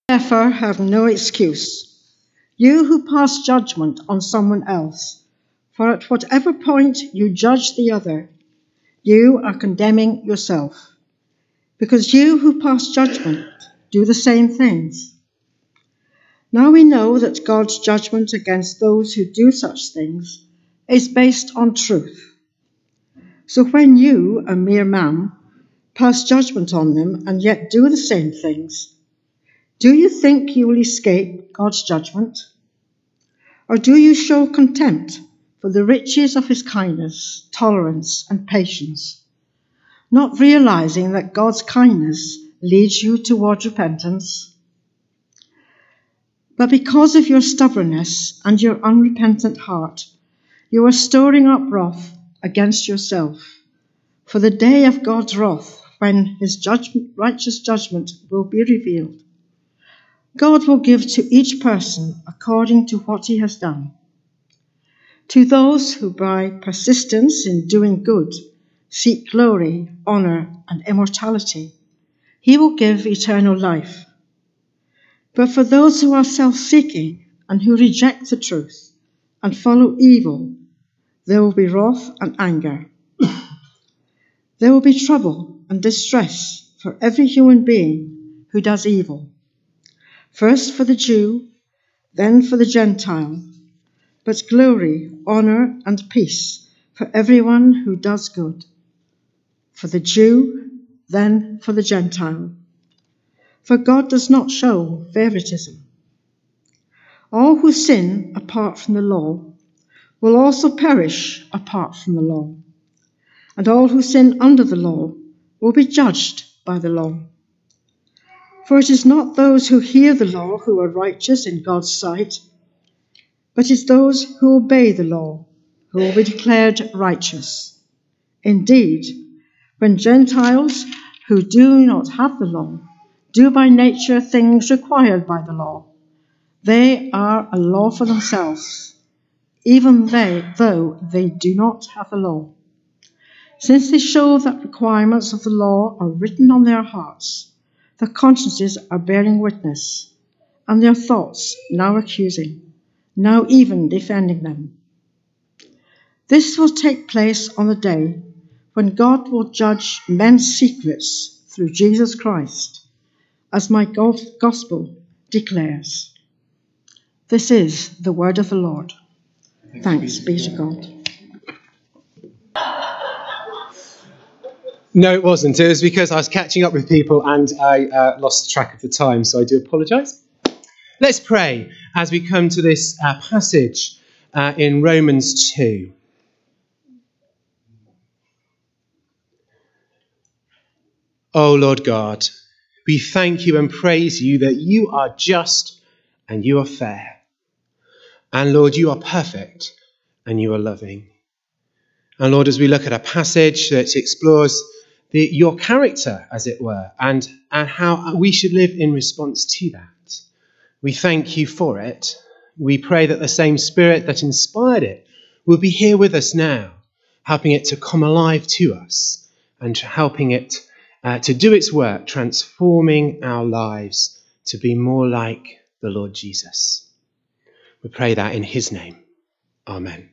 Therefore, have no excuse. You who pass judgment on someone else, for at whatever point you judge the other, you are condemning yourself, because you who pass judgment do the same things. Now we know that God's judgment against those who do such things is based on truth. So when you, a mere man, pass judgment on them and yet do the same things, do you think you will escape God's judgment? Or do you show contempt for the riches of his kindness, tolerance, and patience, not realizing that God's kindness leads you toward repentance? But because of your stubbornness and your unrepentant heart, you are storing up wrath against yourself for the day of God's wrath, when his righteous judgment will be revealed. God will give to each person according to what he has done. To those who by persistence in doing good seek glory, honor, and immortality, he will give eternal life. But for those who are self-seeking and who reject the truth and follow evil, there will be wrath and anger. There will be trouble and distress for every human being who does evil. First for the Jew, then for the Gentile, but glory, honor, and peace for everyone who does good. For the Jew, then for the Gentile. For God does not show favoritism. All who sin apart from the law will also perish apart from the law, and all who sin under the law will be judged by the law. For it is not those who hear the law who are righteous in God's sight, but it's those who obey the law who will be declared righteous. Indeed, when Gentiles who do not have the law do by nature things required by the law, they are a law for themselves, even though they do not have the law. Since they show that requirements of the law are written on their hearts, their consciences are bearing witness, and their thoughts now accusing, now even defending them. This will take place on the day when God will judge men's secrets through Jesus Christ, as my gospel declares. This is the word of the Lord. Thanks be to God. No, it wasn't. It was because I was catching up with people and I lost track of the time, so I do apologise. Let's pray as we come to this passage in Romans 2. Oh, Lord God, we thank you and praise you that you are just and you are fair. And Lord, you are perfect and you are loving. And Lord, as we look at a passage that explores your character, as it were, and how we should live in response to that, we thank you for it. We pray that the same Spirit that inspired it will be here with us now, helping it to come alive to us and helping it to do its work, transforming our lives to be more like the Lord Jesus. We pray that in his name. Amen.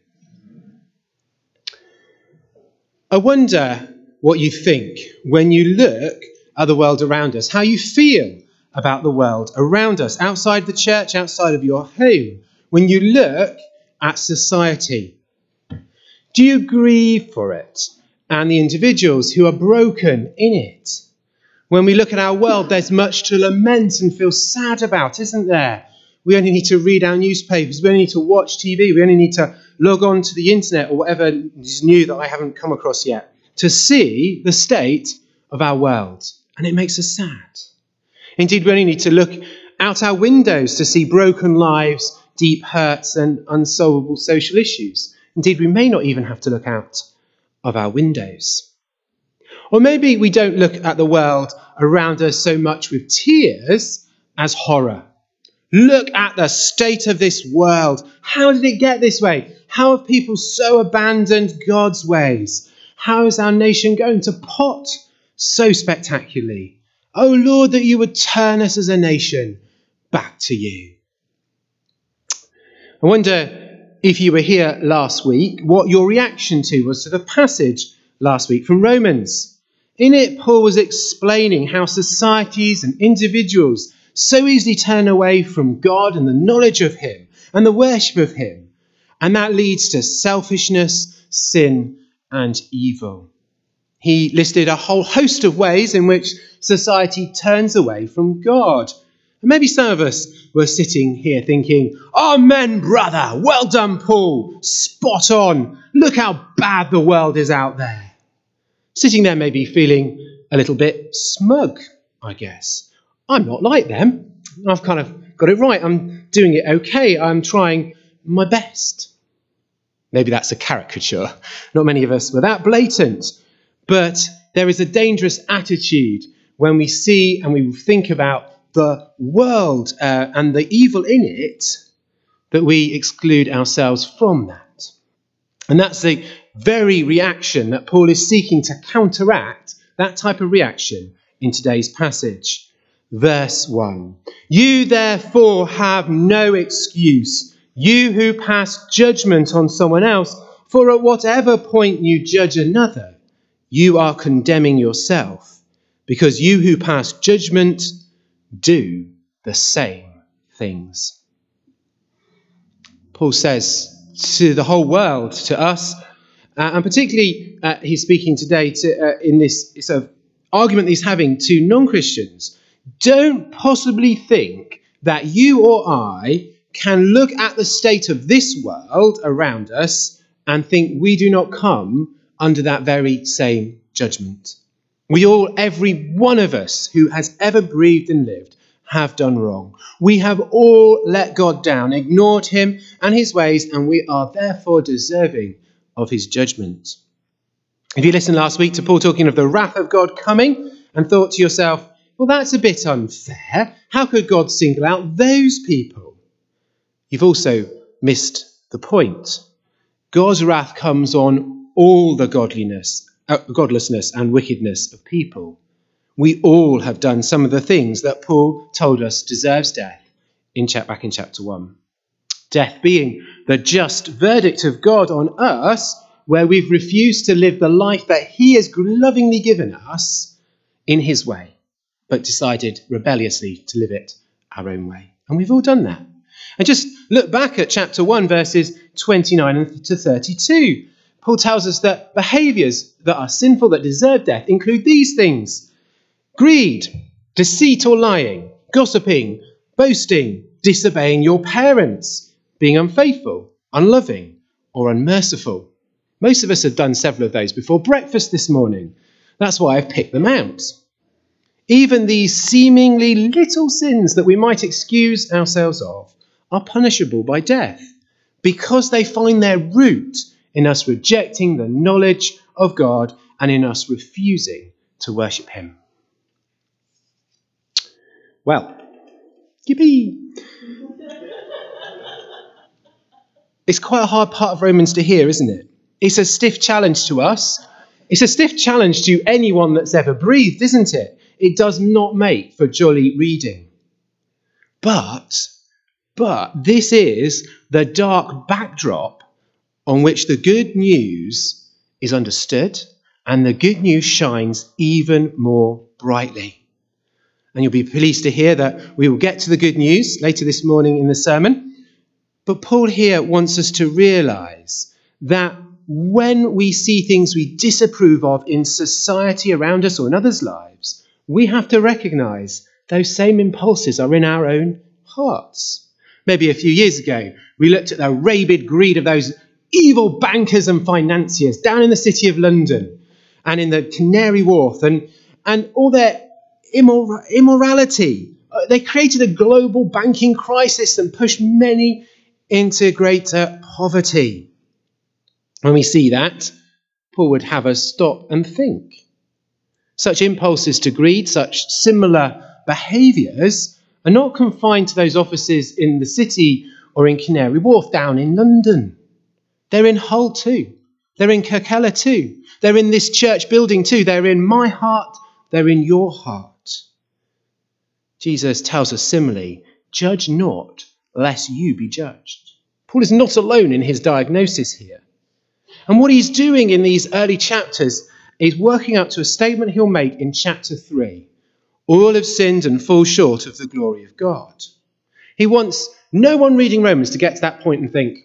I wonder what you think when you look at the world around us, how you feel about the world around us, outside the church, outside of your home, when you look at society. Do you grieve for it and the individuals who are broken in it? When we look at our world, there's much to lament and feel sad about, isn't there? We only need to read our newspapers, we only need to watch TV, we only need to log on to the internet or whatever is new that I haven't come across yet to see the state of our world. And it makes us sad. Indeed, we only need to look out our windows to see broken lives, deep hurts and unsolvable social issues. Indeed, we may not even have to look out of our windows. Or maybe we don't look at the world around us so much with tears as horror. Look at the state of this world. How did it get this way? How have people so abandoned God's ways? How is our nation going to pot so spectacularly? Oh Lord, that you would turn us as a nation back to you. I wonder if you were here last week, what your reaction was to the passage last week from Romans. In it, Paul was explaining how societies and individuals so easily turn away from God and the knowledge of him and the worship of him. And that leads to selfishness, sin, and evil. He listed a whole host of ways in which society turns away from God. And maybe some of us were sitting here thinking, "Amen, brother. Well done, Paul. Spot on. Look how bad the world is out there." Sitting there maybe feeling a little bit smug, I guess. I'm not like them. I've kind of got it right. I'm doing it okay. I'm trying my best. Maybe that's a caricature. Not many of us were that blatant. But there is a dangerous attitude when we see and we think about the world and the evil in it, that we exclude ourselves from that. And that's the very reaction that Paul is seeking to counteract, that type of reaction in today's passage. Verse 1. You therefore have no excuse, you who pass judgment on someone else, for at whatever point you judge another, you are condemning yourself, because you who pass judgment do the same things. Paul says to the whole world, to us, and particularly he's speaking today in this sort of argument he's having to non-Christians, don't possibly think that you or I can look at the state of this world around us and think we do not come under that very same judgment. We all, every one of us who has ever breathed and lived, have done wrong. We have all let God down, ignored him and his ways, and we are therefore deserving of his judgment. If you listened last week to Paul talking of the wrath of God coming and thought to yourself, well, that's a bit unfair. How could God single out those people? You've also missed the point. God's wrath comes on all the godlessness and wickedness of people. We all have done some of the things that Paul told us deserves death back in chapter 1. Death being the just verdict of God on us, where we've refused to live the life that he has lovingly given us in his way, but decided rebelliously to live it our own way. And we've all done that. And just look back at chapter 1, verses 29 to 32. Paul tells us that behaviours that are sinful, that deserve death, include these things: greed, deceit or lying, gossiping, boasting, disobeying your parents, being unfaithful, unloving, or unmerciful. Most of us have done several of those before breakfast this morning. That's why I've picked them out. Even these seemingly little sins that we might excuse ourselves of are punishable by death, because they find their root in us rejecting the knowledge of God and in us refusing to worship him. Well, yippee! It's quite a hard part of Romans to hear, isn't it? It's a stiff challenge to us. It's a stiff challenge to anyone that's ever breathed, isn't it? It does not make for jolly reading. But this is the dark backdrop on which the good news is understood, and the good news shines even more brightly. And you'll be pleased to hear that we will get to the good news later this morning in the sermon. But Paul here wants us to realise that when we see things we disapprove of in society around us or in others' lives, we have to recognise those same impulses are in our own hearts. Maybe a few years ago, we looked at the rabid greed of those evil bankers and financiers down in the city of London and in the Canary Wharf and all their immorality. They created a global banking crisis and pushed many into greater poverty. When we see that, Paul would have us stop and think. Such impulses to greed, such similar behaviours, are not confined to those offices in the city or in Canary Wharf down in London. They're in Hull too. They're in Kirkella too. They're in this church building too. They're in my heart. They're in your heart. Jesus tells us similarly, Judge not, lest you be judged. Paul is not alone in his diagnosis here. And what he's doing in these early chapters is working up to a statement he'll make in chapter 3. All have sinned and fall short of the glory of God. He wants no one reading Romans to get to that point and think,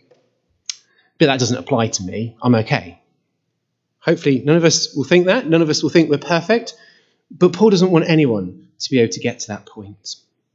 but that doesn't apply to me, I'm okay. Hopefully none of us will think that. None of us will think we're perfect. But Paul doesn't want anyone to be able to get to that point.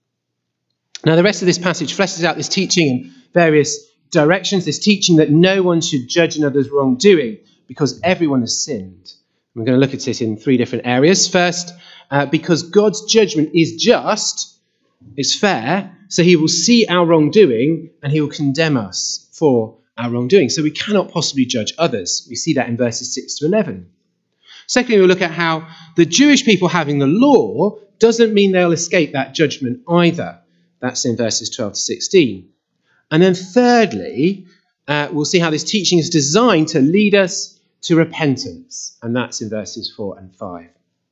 Now, the rest of this passage fleshes out this teaching in various directions, this teaching that no one should judge another's wrongdoing because everyone has sinned. We're going to look at it in 3 different areas. First, because God's judgment is just, is fair, so he will see our wrongdoing and he will condemn us for our wrongdoing. So we cannot possibly judge others. We see that in verses 6 to 11. Secondly, we'll look at how the Jewish people having the law doesn't mean they'll escape that judgment either. That's in verses 12 to 16. And then thirdly, we'll see how this teaching is designed to lead us to repentance. And that's in verses 4 and 5.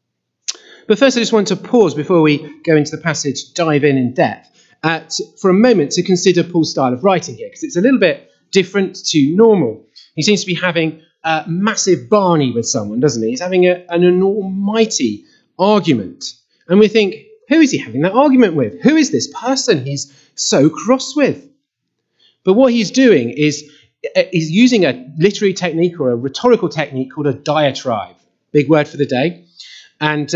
But first, I just want to pause before we go into the passage, dive in depth, for a moment to consider Paul's style of writing here, because it's a little bit different to normal. He seems to be having a massive Barney with someone, doesn't he? He's having an almighty argument. And we think, who is he having that argument with? Who is this person he's so cross with? But what he's doing is he's using a literary technique or a rhetorical technique called a diatribe. Big word for the day. And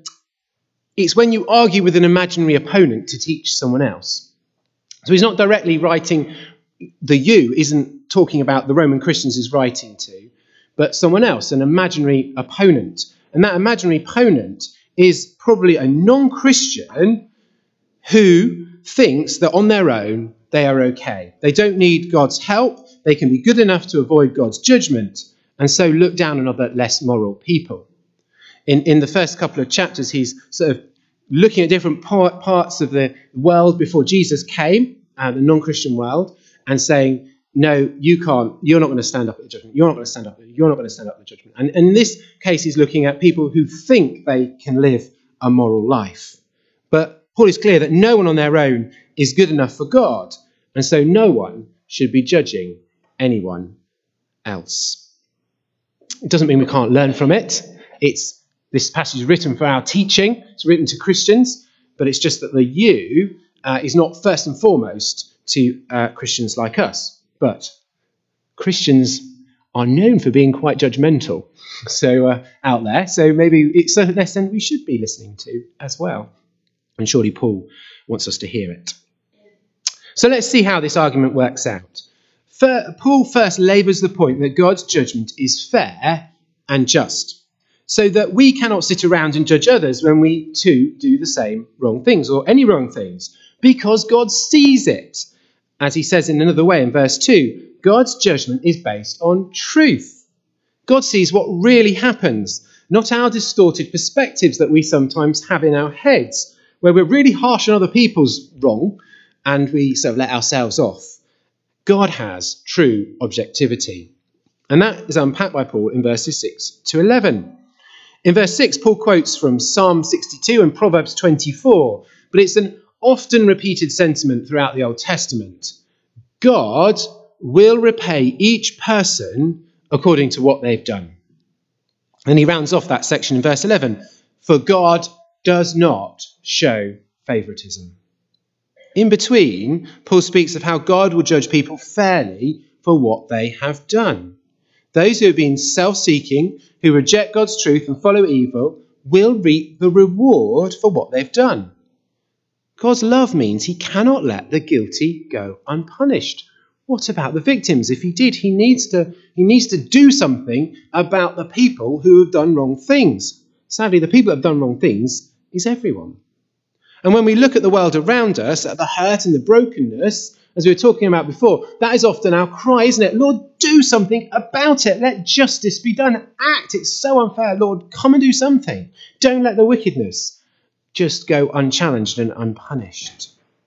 it's when you argue with an imaginary opponent to teach someone else. So he's not directly writing, the you isn't talking about the Roman Christians he's writing to, but someone else, an imaginary opponent. And that imaginary opponent is probably a non-Christian who thinks that on their own they are okay. They don't need God's help. They can be good enough to avoid God's judgment and so look down on other less moral people. In the first couple of chapters, he's sort of looking at different parts of the world before Jesus came, the non-Christian world, and saying, no, you can't, you're not going to stand up at the judgment. You're not going to stand up. You're not going to stand up at the judgment. And in this case, he's looking at people who think they can live a moral life. But Paul is clear that no one on their own is good enough for God. And so no one should be judging anyone else. It doesn't mean we can't learn from it. This passage is written for our teaching. It's written to Christians. But it's just that the you is not first and foremost to Christians like us. But Christians are known for being quite judgmental out there. So maybe it's a lesson we should be listening to as well. And surely Paul wants us to hear it. So let's see how this argument works out. Paul first labours the point that God's judgment is fair and just, so that we cannot sit around and judge others when we too do the same wrong things or any wrong things, because God sees it. As he says in another way in verse 2, God's judgment is based on truth. God sees what really happens, not our distorted perspectives that we sometimes have in our heads, where we're really harsh on other people's wrong and we sort of let ourselves off. God has true objectivity. And that is unpacked by Paul in verses 6 to 11. In verse 6, Paul quotes from Psalm 62 and Proverbs 24, but it's an often repeated sentiment throughout the Old Testament. God will repay each person according to what they've done. And he rounds off that section in verse 11. For God does not show favoritism. In between, Paul speaks of how God will judge people fairly for what they have done. Those who have been self-seeking, who reject God's truth and follow evil, will reap the reward for what they've done. God's love means he cannot let the guilty go unpunished. What about the victims? If he did, he needs to do something about the people who have done wrong things. Sadly, the people who have done wrong things is everyone. And when we look at the world around us, at the hurt and the brokenness, as we were talking about before, that is often our cry, isn't it? Lord, do something about it. Let justice be done. Act. It's so unfair. Lord, come and do something. Don't let the wickedness just go unchallenged and unpunished.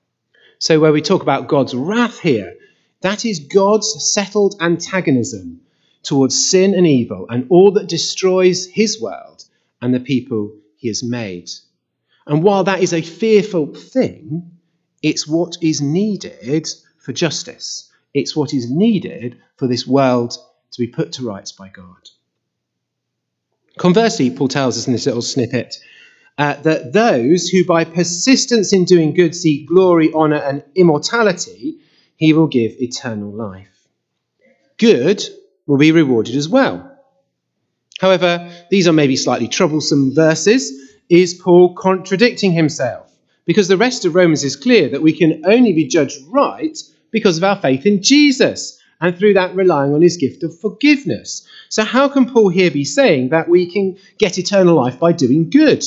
So where we talk about God's wrath here, that is God's settled antagonism towards sin and evil and all that destroys his world and the people he has made. And while that is a fearful thing, It's what is needed for justice. It's what is needed for this world to be put to rights by God. Conversely, Paul tells us in this little snippet that those who by persistence in doing good seek glory, honour and immortality, he will give eternal life. Good will be rewarded as well. However, these are maybe slightly troublesome verses. Is Paul contradicting himself? Because the rest of Romans is clear that we can only be judged right because of our faith in Jesus, and through that relying on his gift of forgiveness. So how can Paul here be saying that we can get eternal life by doing good?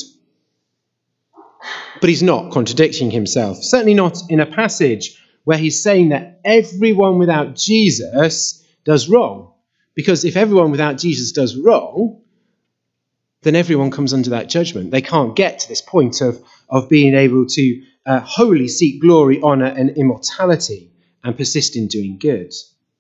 But he's not contradicting himself, certainly not in a passage where he's saying that everyone without Jesus does wrong. Because if everyone without Jesus does wrong, then everyone comes under that judgment. They can't get to this point of being able to wholly seek glory, honour and immortality and persist in doing good.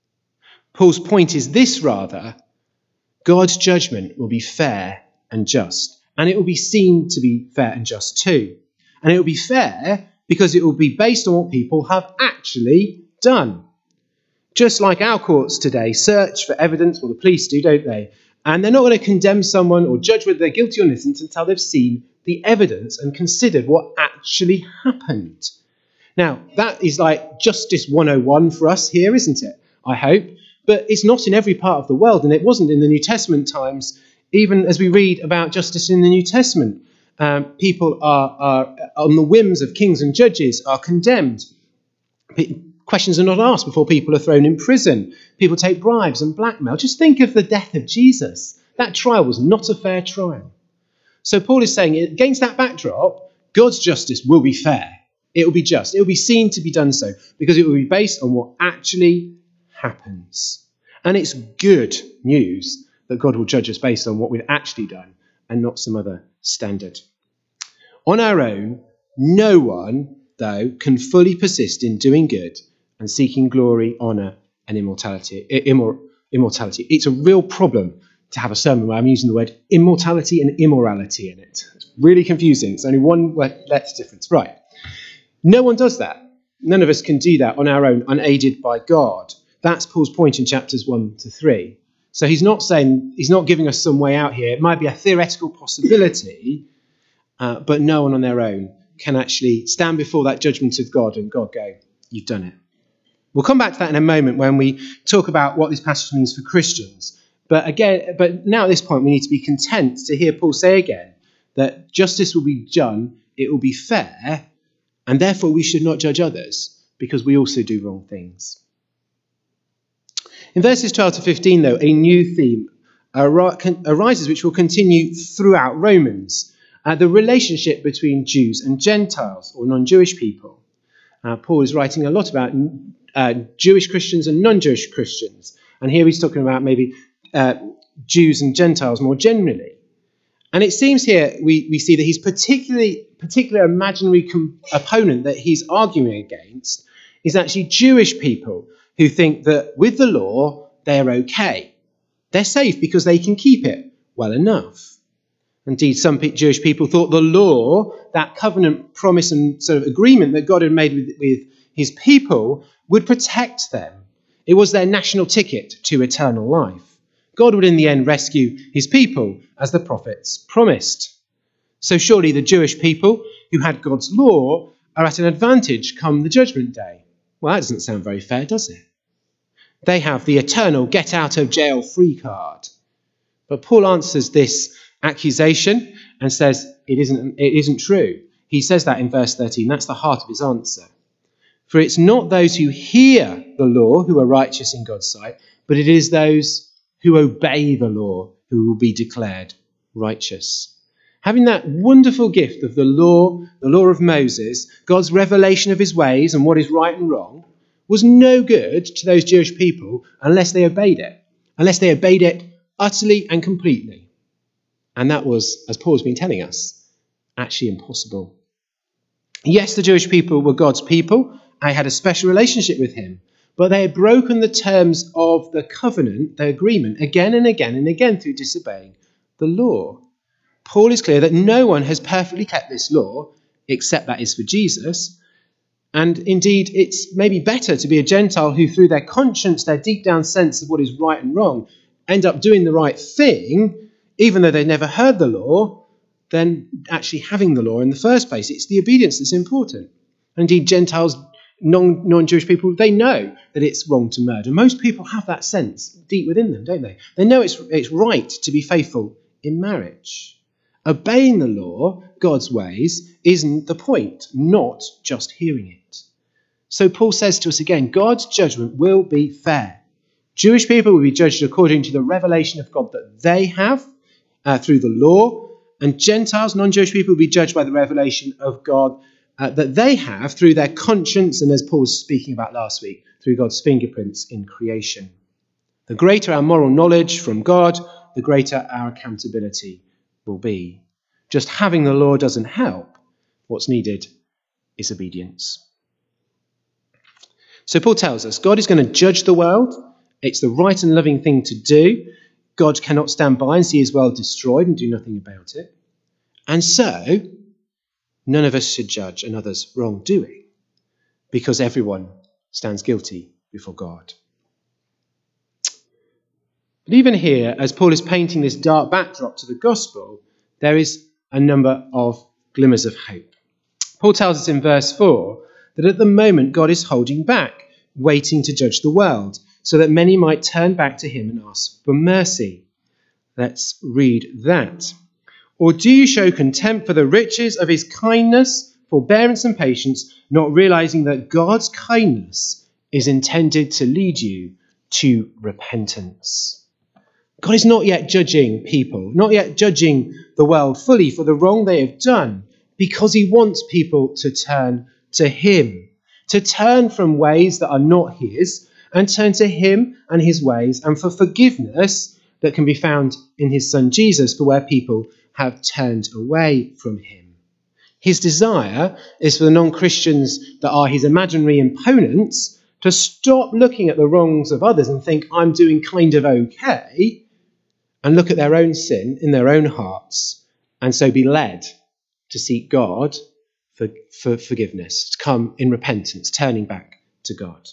Paul's point is this rather: God's judgment will be fair and just, and it will be seen to be fair and just too. And it will be fair because it will be based on what people have actually done. Just like our courts today search for evidence, well, the police do, don't they? And they're not going to condemn someone or judge whether they're guilty or innocent until they've seen the evidence and considered what actually happened. Now, that is like Justice 101 for us here, isn't it? I hope. But it's not in every part of the world, and it wasn't in the New Testament times. Even as we read about justice in the New Testament, people are on the whims of kings and judges, are condemned. Questions are not asked before people are thrown in prison. People take bribes and blackmail. Just think of the death of Jesus. That trial was not a fair trial. So Paul is saying, against that backdrop, God's justice will be fair. It will be just. It will be seen to be done so because it will be based on what actually happens. And it's good news that God will judge us based on what we've actually done and not some other standard. On our own, no one, though, can fully persist in doing good and seeking glory, honour and immortality. It's a real problem to have a sermon where I'm using the word immortality and immorality in it. It's really confusing. It's only one letter difference. Right. No one does that. None of us can do that on our own, unaided by God. That's Paul's point in chapters 1 to 3. So he's not giving us some way out here. It might be a theoretical possibility, but no one on their own can actually stand before that judgment of God and God go, you've done it. We'll come back to that in a moment when we talk about what this passage means for Christians. But now at this point, we need to be content to hear Paul say again that justice will be done, it will be fair, and therefore we should not judge others because we also do wrong things. In verses 12 to 15, though, a new theme arises which will continue throughout Romans, the relationship between Jews and Gentiles or non-Jewish people. Paul is writing a lot about Jewish Christians and non-Jewish Christians, and here he's talking about maybe Jews and Gentiles more generally. And it seems here we see that his particular imaginary opponent that he's arguing against is actually Jewish people who think that with the law, they're okay. They're safe because they can keep it well enough. Indeed, some Jewish people thought the law, that covenant promise and sort of agreement that God had made with his people, would protect them. It was their national ticket to eternal life. God would in the end rescue his people, as the prophets promised. So surely the Jewish people who had God's law are at an advantage come the judgment day. Well, that doesn't sound very fair, does it? They have the eternal get-out-of-jail-free card. But Paul answers this accusation and says it isn't true. He says that in verse 13. That's the heart of his answer. For it's not those who hear the law who are righteous in God's sight, but it is those who obey the law who will be declared righteous. Having that wonderful gift of the law of Moses, God's revelation of his ways and what is right and wrong, was no good to those Jewish people unless they obeyed it utterly and completely. And that was, as Paul's been telling us, actually impossible. Yes, the Jewish people were God's people. They had a special relationship with him, but they had broken the terms of the covenant, the agreement, again and again and again through disobeying the law. Paul is clear that no one has perfectly kept this law, except that is for Jesus. And indeed, it's maybe better to be a Gentile who, through their conscience, their deep down sense of what is right and wrong, end up doing the right thing, even though they never heard the law, than actually having the law in the first place. It's the obedience that's important. Indeed, Gentiles, non-Jewish people, they know that it's wrong to murder. Most people have that sense deep within them, don't they? They know it's right to be faithful in marriage. Obeying the law, God's ways, isn't the point, not just hearing it. So Paul says to us again, God's judgment will be fair. Jewish people will be judged according to the revelation of God that they have through the law, and Gentiles, non-Jewish people, will be judged by the revelation of God that they have through their conscience, and as Paul was speaking about last week, through God's fingerprints in creation. The greater our moral knowledge from God, the greater our accountability will be. Just having the law doesn't help. What's needed is obedience. So Paul tells us God is going to judge the world. It's the right and loving thing to do. God cannot stand by and see his world destroyed and do nothing about it. And so, none of us should judge another's wrongdoing, because everyone stands guilty before God. But even here, as Paul is painting this dark backdrop to the gospel, there is a number of glimmers of hope. Paul tells us in verse 4 that at the moment God is holding back, waiting to judge the world, so that many might turn back to him and ask for mercy. Let's read that. Or do you show contempt for the riches of his kindness, forbearance and patience, not realizing that God's kindness is intended to lead you to repentance? God is not yet judging people, not yet judging the world fully for the wrong they have done, because he wants people to turn to him, to turn from ways that are not his, and turn to him and his ways, and for forgiveness that can be found in his son Jesus for where people have turned away from him. His desire is for the non-Christians that are his imaginary opponents to stop looking at the wrongs of others and think, I'm doing kind of okay, and look at their own sin in their own hearts, and so be led to seek God for forgiveness, to come in repentance, turning back to God.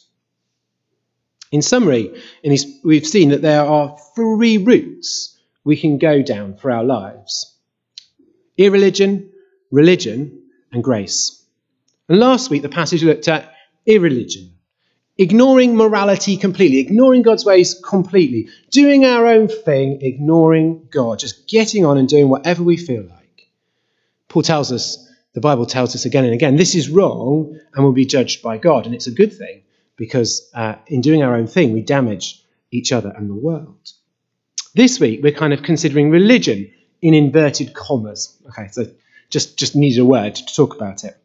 In summary, we've seen that there are 3 routes we can go down for our lives: irreligion, religion, and grace. And last week, the passage looked at irreligion, ignoring morality completely, ignoring God's ways completely, doing our own thing, ignoring God, just getting on and doing whatever we feel like. Paul tells us, the Bible tells us again and again, this is wrong and will be judged by God. And it's a good thing, because in doing our own thing, we damage each other and the world. This week, we're kind of considering religion in inverted commas. Okay, so just needed a word to talk about it.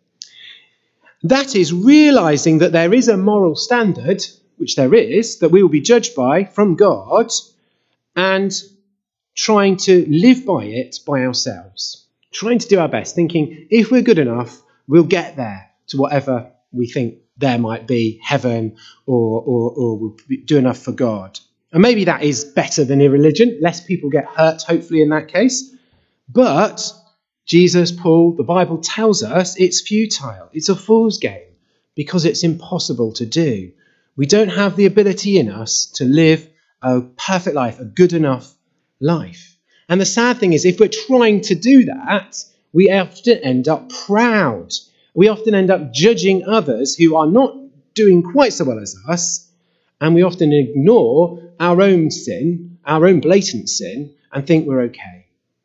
That is realizing that there is a moral standard, which there is, that we will be judged by from God, and trying to live by it by ourselves. Trying to do our best, thinking if we're good enough, we'll get there to whatever we think there might be, heaven, or we'll do enough for God. And maybe that is better than irreligion. Less people get hurt, hopefully, in that case. But Jesus, Paul, the Bible tells us it's futile. It's a fool's game, because it's impossible to do. We don't have the ability in us to live a perfect life, a good enough life. And the sad thing is, if we're trying to do that, we often end up proud. We often end up judging others who are not doing quite so well as us, and we often ignore our own sin, our own blatant sin, and think we're okay.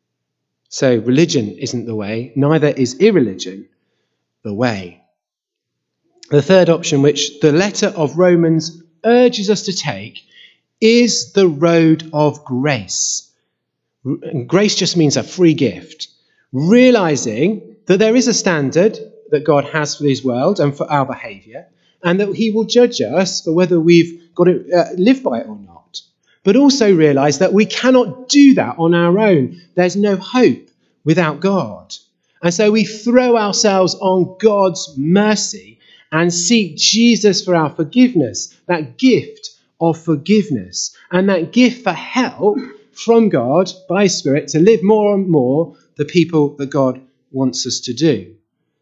So religion isn't the way, neither is irreligion the way. The third option, which the letter of Romans urges us to take, is the road of grace. Grace just means a free gift. Realizing that there is a standard that God has for his world and for our behaviour, and that he will judge us for whether we've got to live by it or not. But also realise that we cannot do that on our own. There's no hope without God. And so we throw ourselves on God's mercy and seek Jesus for our forgiveness, that gift of forgiveness, and that gift for help from God by His Spirit to live more and more the people that God wants us to do.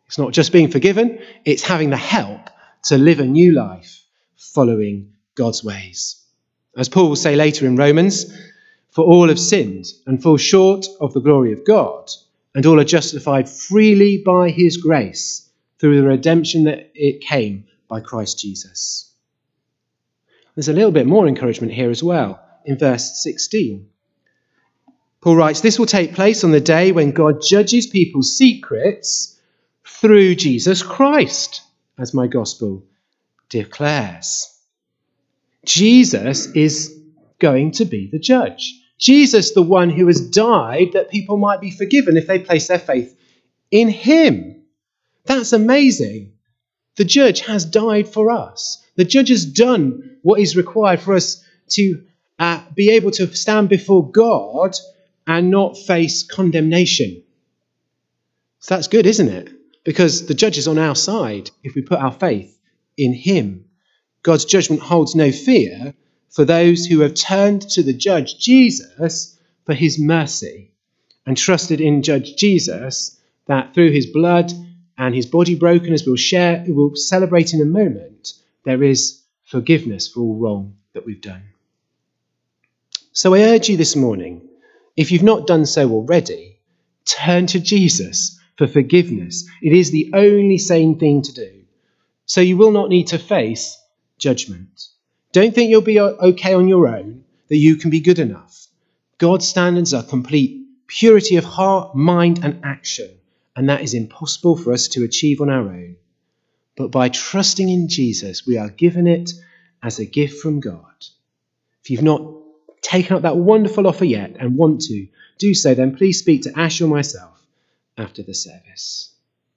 It's not just being forgiven, it's having the help to live a new life following God's ways. As Paul will say later in Romans, for all have sinned and fall short of the glory of God, and all are justified freely by his grace through the redemption that it came by Christ Jesus. There's a little bit more encouragement here as well in verse 16. Paul writes, this will take place on the day when God judges people's secrets through Jesus Christ, as my gospel declares. Jesus is going to be the judge. Jesus, the one who has died that people might be forgiven if they place their faith in him. That's amazing. The judge has died for us. The judge has done what is required for us to be able to stand before God and not face condemnation. So that's good, isn't it? Because the judge is on our side if we put our faith in him. God's judgment holds no fear for those who have turned to the judge Jesus for his mercy and trusted in Judge Jesus that through his blood and his body broken, as we'll celebrate in a moment, there is forgiveness for all wrong that we've done. So I urge you this morning, if you've not done so already, turn to Jesus for forgiveness. It is the only sane thing to do. So you will not need to face judgment. Don't think you'll be okay on your own, that you can be good enough. God's standards are complete purity of heart, mind, and action, and that is impossible for us to achieve on our own. But by trusting in Jesus, we are given it as a gift from God. If you've not taken up that wonderful offer yet and want to do so, then please speak to Ash or myself after the service.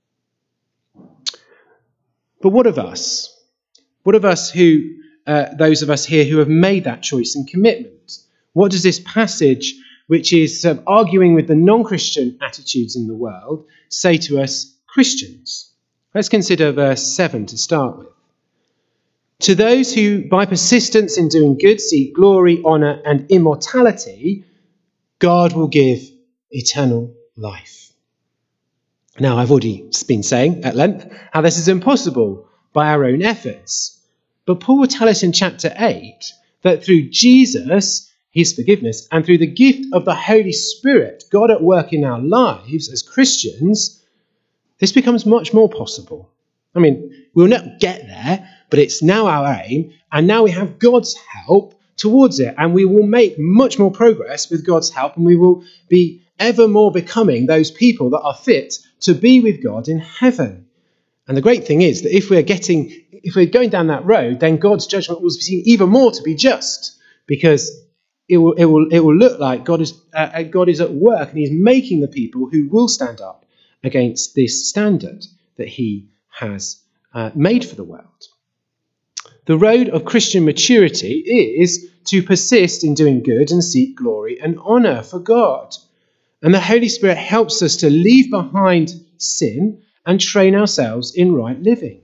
But what of us? What of us who, those of us here who have made that choice and commitment? What does this passage, which is arguing with the non-Christian attitudes in the world, say to us Christians? Let's consider verse 7 to start with. To those who, by persistence in doing good, seek glory, honour, and immortality, God will give eternal life. Now, I've already been saying at length how this is impossible by our own efforts. But Paul will tell us in chapter 8 that through Jesus, his forgiveness, and through the gift of the Holy Spirit, God at work in our lives as Christians, this becomes much more possible. I mean, we'll not get there, but it's now our aim, and now we have God's help towards it, and we will make much more progress with God's help, and we will be ever more becoming those people that are fit to be with God in heaven. And the great thing is that if we're going down that road, then God's judgment will be seen even more to be just, because it will look like God is at work, and he's making the people who will stand up against this standard that he has made for the world. The road of Christian maturity is to persist in doing good and seek glory and honour for God. And the Holy Spirit helps us to leave behind sin and train ourselves in right living.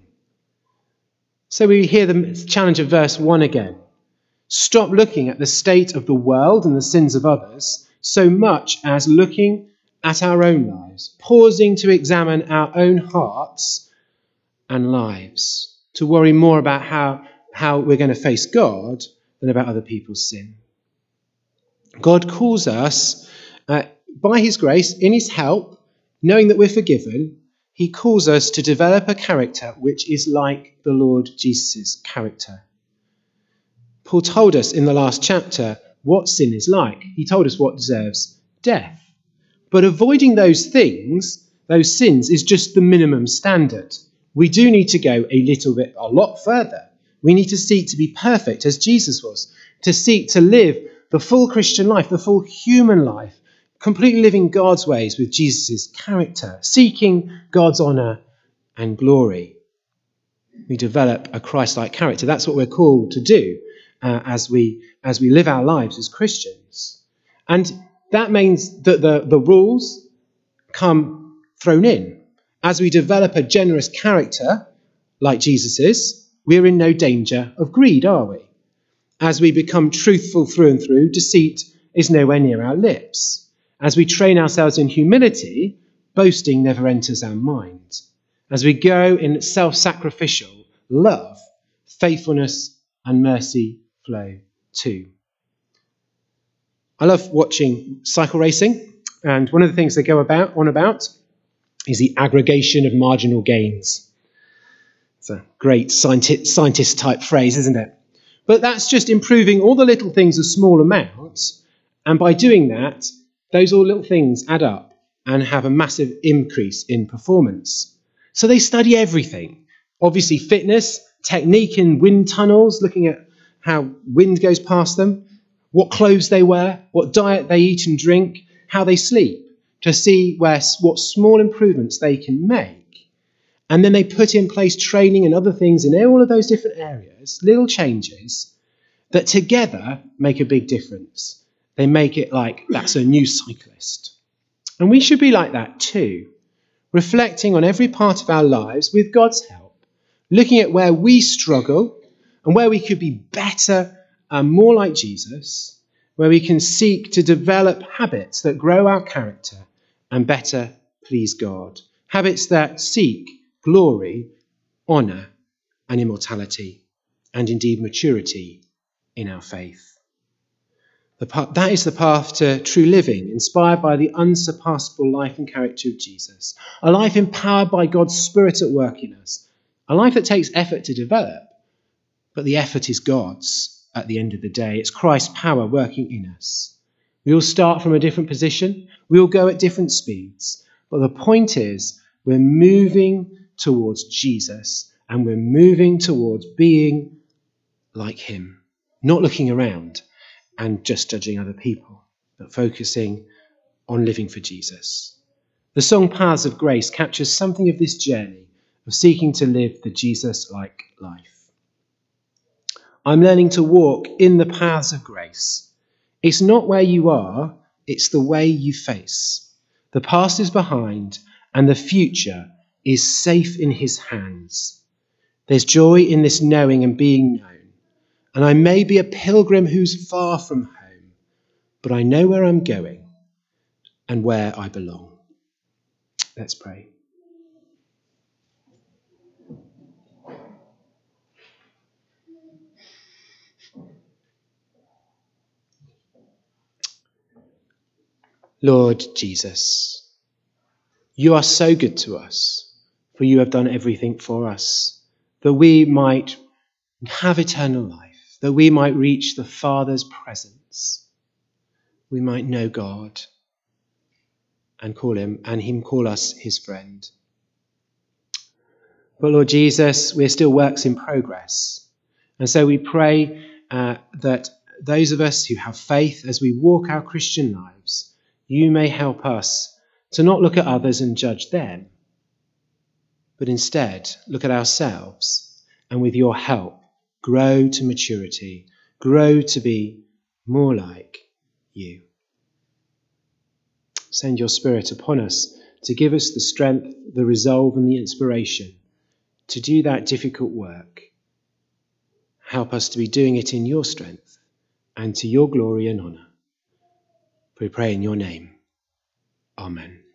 So we hear the challenge of verse 1 again. Stop looking at the state of the world and the sins of others so much as looking at our own lives, pausing to examine our own hearts and lives, to worry more about how we're going to face God than about other people's sin. God calls us, by his grace, in his help, knowing that we're forgiven, he calls us to develop a character which is like the Lord Jesus' character. Paul told us in the last chapter what sin is like. He told us what deserves death. But avoiding those things, those sins, is just the minimum standard. We do need to go a lot further. We need to seek to be perfect as Jesus was, to seek to live the full Christian life, the full human life, completely living God's ways with Jesus' character, seeking God's honour and glory. We develop a Christ-like character. That's what we're called to do as we live our lives as Christians. And that means that the rules come thrown in. As we develop a generous character like Jesus's, we're in no danger of greed, are we? As we become truthful through and through, deceit is nowhere near our lips. As we train ourselves in humility, boasting never enters our minds. as we go in self-sacrificial love, faithfulness and mercy flow too. I love watching cycle racing, and one of the things they go on about is the aggregation of marginal gains. It's a great scientist type phrase, isn't it? But that's just improving all the little things a small amounts, and by doing that, those all little things add up and have a massive increase in performance. So they study everything. Obviously fitness, technique in wind tunnels, looking at how wind goes past them, what clothes they wear, what diet they eat and drink, how they sleep, to see what small improvements they can make. And then they put in place training and other things in all of those different areas, little changes that together make a big difference. They make it like that's a new cyclist. And we should be like that too, reflecting on every part of our lives with God's help, looking at where we struggle and where we could be better and more like Jesus, where we can seek to develop habits that grow our character and better please God, habits that seek glory, honour and immortality, and indeed maturity in our faith. That is the path to true living, inspired by the unsurpassable life and character of Jesus, a life empowered by God's Spirit at work in us, a life that takes effort to develop, but the effort is God's at the end of the day. It's Christ's power working in us. We all start from a different position, we all go at different speeds, but the point is we're moving towards Jesus, and we're moving towards being like him, not looking around and just judging other people, but focusing on living for Jesus. The song Paths of Grace captures something of this journey of seeking to live the Jesus-like life. I'm learning to walk in the paths of grace. It's not where you are, it's the way you face. The past is behind, and the future is safe in his hands. There's joy in this knowing and being known. And I may be a pilgrim who's far from home, but I know where I'm going and where I belong. Let's pray. Lord Jesus, you are so good to us, for you have done everything for us, that we might have eternal life, that we might reach the Father's presence, we might know God and call him, and him call us his friend. But Lord Jesus, we're still works in progress. And so we pray that those of us who have faith as we walk our Christian lives, you may help us to not look at others and judge them, but instead look at ourselves and with your help grow to maturity, grow to be more like you. Send your Spirit upon us to give us the strength, the resolve and the inspiration to do that difficult work. Help us to be doing it in your strength and to your glory and honour. We pray in your name. Amen.